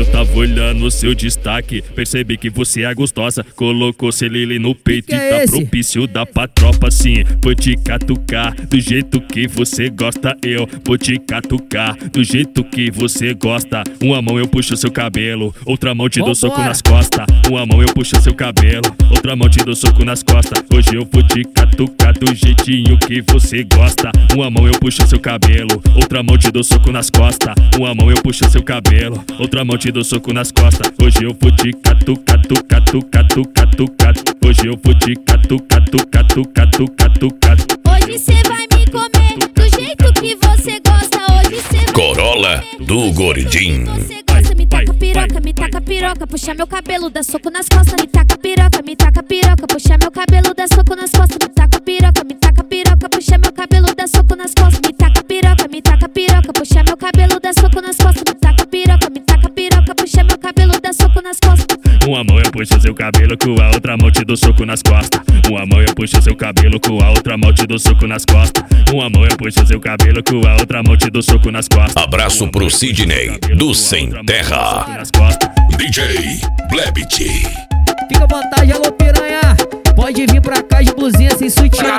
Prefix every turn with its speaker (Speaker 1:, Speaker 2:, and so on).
Speaker 1: Eu tava olhando o seu destaque, percebi que você é gostosa. Colocou Celile no peito e tá propício da patropa. Sim, vou te catucar do jeito que você gosta. Eu vou te catucar do jeito que você gosta. Uma mão eu puxo seu cabelo, outra mão te dou soco nas costas. Uma mão eu puxo seu cabelo, outra mão te dou soco nas costas. Hoje eu vou te catucar do jeitinho que você gosta. Uma mão eu puxo seu cabelo, outra mão te dou soco nas costas. Uma mão eu puxo seu cabelo, outra mão te dou soco nas costas. Hoje eu vou te catucar. Hoje eu vou te catucar.
Speaker 2: Hoje cê vai me comer do jeito que você gosta. Hoje cê vai
Speaker 3: Corolla do Gordinho.
Speaker 2: Você gosta, me taca piroca, puxa meu cabelo, dá soco nas costas. Me taca piroca, puxa meu cabelo, dá soco nas costas. Me taca piroca, puxa meu cabelo, dá soco nas costas. Me taca piroca, puxa meu cabelo, dá soco nas costas. Me taca piroca, puxa meu cabelo, dá soco nas costas.
Speaker 1: Uma mão eu puxo seu cabelo, com a outra mão te dou soco nas costas. Uma mão eu puxo seu cabelo, com a outra mão te dou soco nas costas. Uma mão eu puxo seu cabelo, com a outra mão te dou soco nas costas.
Speaker 3: Abraço pro Sidney do Sem Terra. DJ